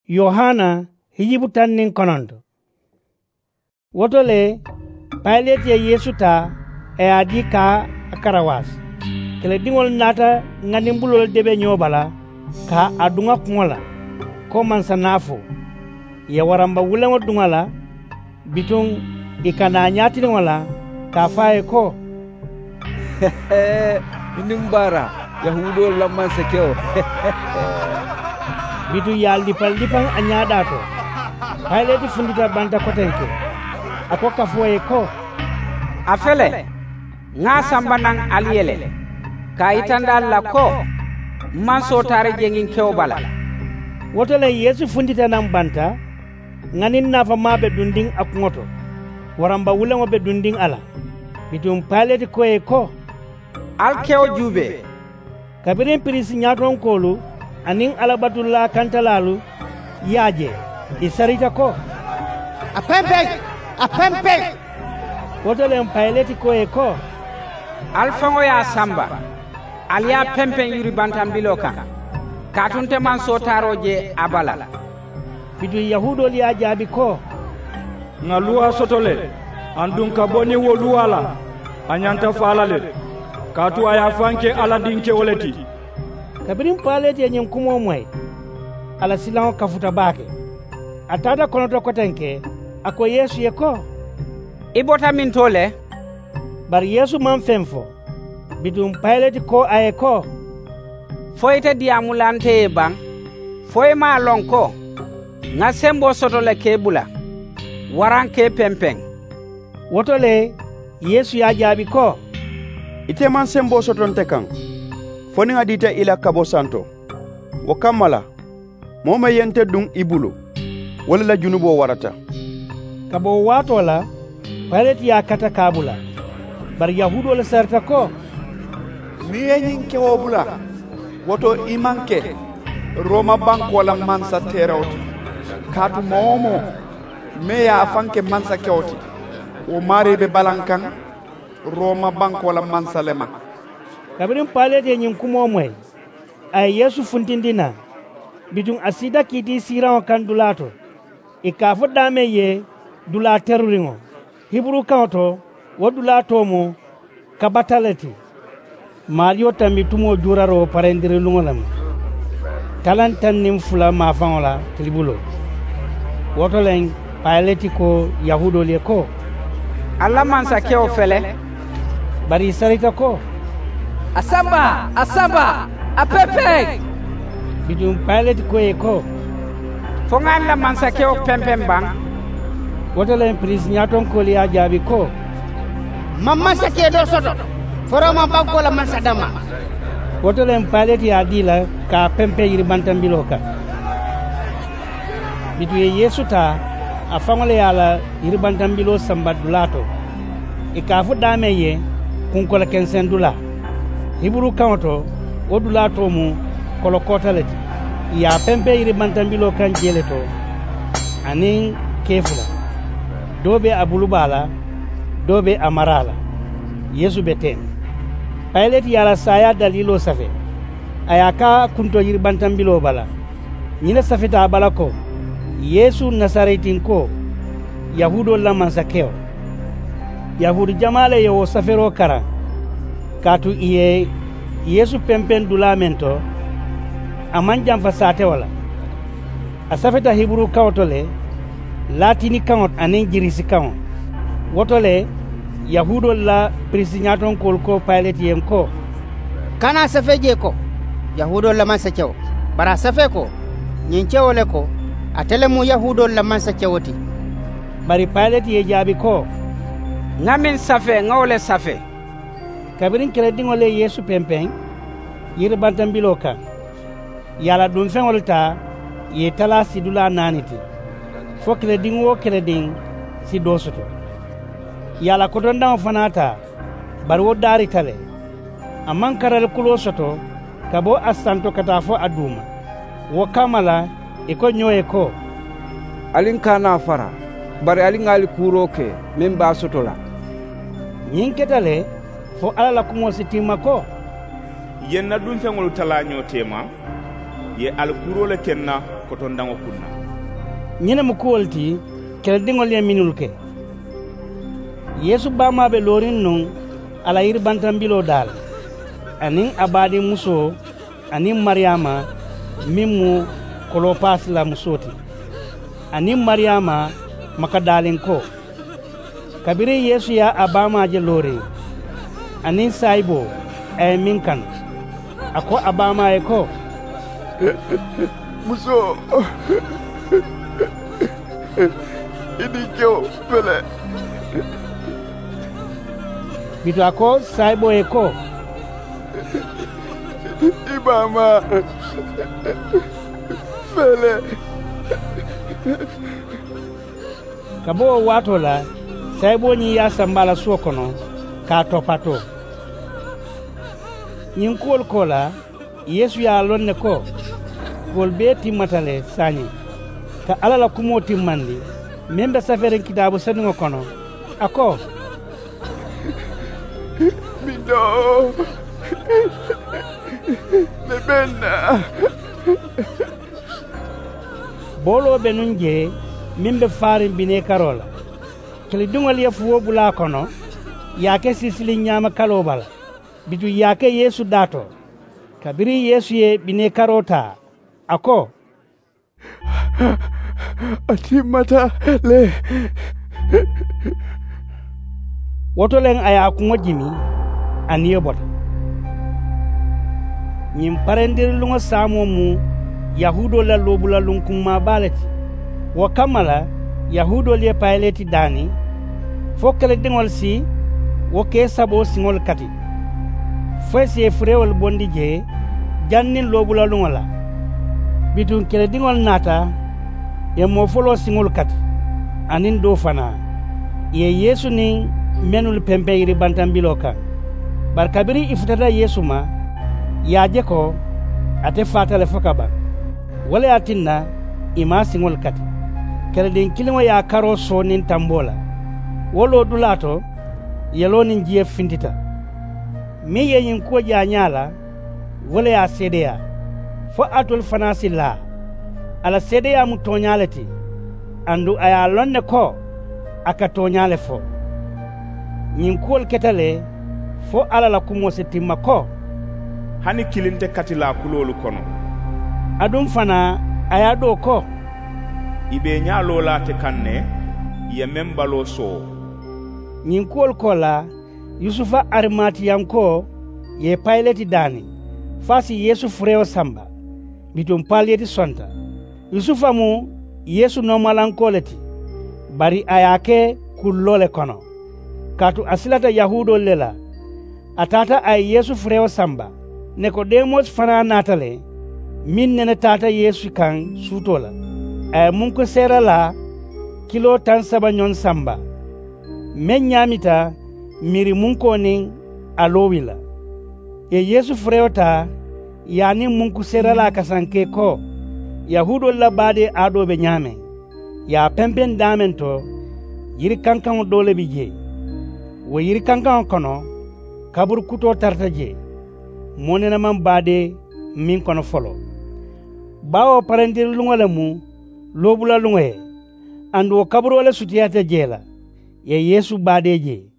Yohana hijibu tannin konondo. Wotole Pilate ye Yesu ta e adi ka akarawas. Kele dingol nata nganimbulol debe nyobala ka adunga kungola ko mansa nafo. Ya waramba wulengo dungala bitung ikana nyati ngola ka fae ko. Inimbara Yahudo la mansa keo. Bitu yal dipang anyada to. Pilate fundita banta kotenke. Ako kafoe ko. Afele nga sambanang aliyele ka itanda la ko manso tare jengin kewbala. Wotole Yesu fundita nan banta nganin nafa mabe dunding akungoto. Waramba wulengo be dunding ala. Bitum Pilate koe ko. Al keo jube. Kabirin pirisi nyaton kolu aning alabatulla kantalalu yaje isarita ko. Apempe. Wotole Pilate koe ko. Alfango ya samba. Alia pempen yuri bantam biloka. Katunte man sotaroje abala. Bitu Yahudo li ajabi ko. Nga luwa sotole. Andun ka boni wo luwala. Anyanta falale. Katu aya fanke ala dinke woleti. Kabirin Pilate yenye kumo mwe. Ala silango kafuta bake. Atada konoto kotenke. Ako Yesu ye ko. Ibota min tole. Bari Yesu man femfo. Bitum Pilate ko aye ko. Foyte diamulante bang. Foy ma lonko. Nga sembo sotole kebula. Waranke pempeng. Wotole Yesu ya jabi ko. Ite man sembo sotonte kan. Foni nga dite ila kabo santo. Wakamala. Moma yente dung ibulu. Wala la junubo warata. Kabo watola. Pilate ya kata kabula. Bari Yahudo le sarta ko. Miye nyinke wobula. Woto imanke. Roma bank wala mansa terauti. Katu momo. Meya afanke mansa keoti. O mare be balankan. Roma bank wala mansa lema. Kabirin Pilate yenye kumo mwe. Ay Yesu funtindina. Bitung asida kiti siran kandulato. Ikafo dame ye dula teruringo. Hebrew kanto wadula tomo kabataleti. Mario tambi tumo juraro parendiri lungolam. Talantan nimfula mafangola tribulo. Wotoleng Pilate ko Yahudo le ko. Allah mansa keo fele. Bari sarita ko. Asamba, apepe. Bitum Pilate ko. Fongan la mansa keo pempem bang. Wotoleng prisinyaton ko li ajabi ko. Mamma sake do soto. Foroma banko la mansa dama. Wotoleng Pilate ya dila ka pempe yiri bantambiloka. Bitu Yesu ta afangole yala yiri bantambilo sambadulato. Ikafu dame ye kunkola kensendula. Hebrew kanto wodulato mu kolokota leti. Ya pempe yiri bantambilo kan jeleto. Aning kefula. Dobe abulubala, dobe amarala. Yesu beten. Pilate yala saya dalilo safe. Ayaka kunto yiri bantambilo bala. Nyine safeta bala ko. Yesu Nasaretin ko. Yahudo la mansakeo. Yahudi jamale yo safero kara. Katu iye Yesu pempen dulamento. Amanjam fasate wala. Asafeta Hebrew kautole. Latini kaot anen jirisi kaot. Wotole Yahudo la prisinyaton kolko Pilate yenko. Kana safeje ko. Yahudo la mansakeo. Bara safeko. Nyincheo leko. Atelemu Yahudo la mansakewoti. Bari Pilate ye jabi ko. Ngamin safe ngole safe. Kabirin keredingole Yesu pempeng. Yiri bantambiloka. Yala dunfengolta ye tala sidula naniti. Fo kereding wo kereding si dosoto. Yala kotonda fanata bari wo dari tale. Amman karal kulo soto kabo asanto katafo aduma. Wo kamala iko nyoye ko. Alin kana fara. Bari alin ali kuro ke memba sotola. Nyinketale fo ala la kumo sitima ko. Yenna dun fengol tala nyotema ye al kuro le kenna kotonda kunna. ñine mu kuwolti kele dingol ye minul ke yesu bama be lorin non ala yir bantambilo dal anin abadi muso anin maryama mimu kolopas la musoti anin maryama makadalin ko kabiri yesu ya abama je lori anin saibo ay minkan ako abama e ko muso ini kyo pele bito ako saibo e ko ibama pele kabo wato la saibo ni ya sambala sokono ka topato nyin kol kola yesu ya lonne ko kol be timmatale sani ka alala kumo timmandi membe saferen kitabu sanungo kono ako mindo nebenna bolo benunje mimbe farin bine karola kele dungol ye fuwo bula kono yake sisili nyama kalobala bitu yake yesu dato kabiri yesu ye bine karota ako atimata le woto len aya ko ngojimi aniye bota nyim parendir lungo samo mu yahudo la lobula lunkum ma balati wo kamala yahudo le payleti dani fokale dingol si wo ke sabo singol kati fese frewol bondi je jannin lobula lungola bitun kele dingol nata e mo folo singol kati anin do fana ye yesu ni menul pempeyri bantambilo kan barkabiri ifutata yesu ma yaje ko ate fatale fokaba wala atinna ima singol kati kele din kilimo ya karo sonin tambola wolo dulato yelonin jiye fintita mi yeyin ko janyala wala ya sedeya fo atul fanasilla ala sedeya mu tonyalati andu aya lonne ko aka tonyale fo nyin kol ketale fo ala la kumo setimma ko hani kilinte katila kulolu kono adum fana aya do ko ibe nyalo la te kanne ye membalo so nyin kol kola yusufa armati yanko ye payleti dani fasi yesu freo samba bitum palyeti sonta yusufa mu yesu nomalankoleti bari ayake kullole kono katu asilata yahudo lela atata ay yesu freo samba Nicodemus fana natale min nene tata yesu kan sutola ay munko sera la kilo tan saba nyon samba men nyamita miri munko nin alowila e yesu freota yani munko sera la kasanke ko yahudo la bade ado be nyame ya pempen damento yiri kankan dole bije wo yiri kankan kono kabur kuto tartaje monena man bade min kono folo bawo parendir lungole mu lobula lungoye andu kabur wala sutiyata jela ye yesu bade je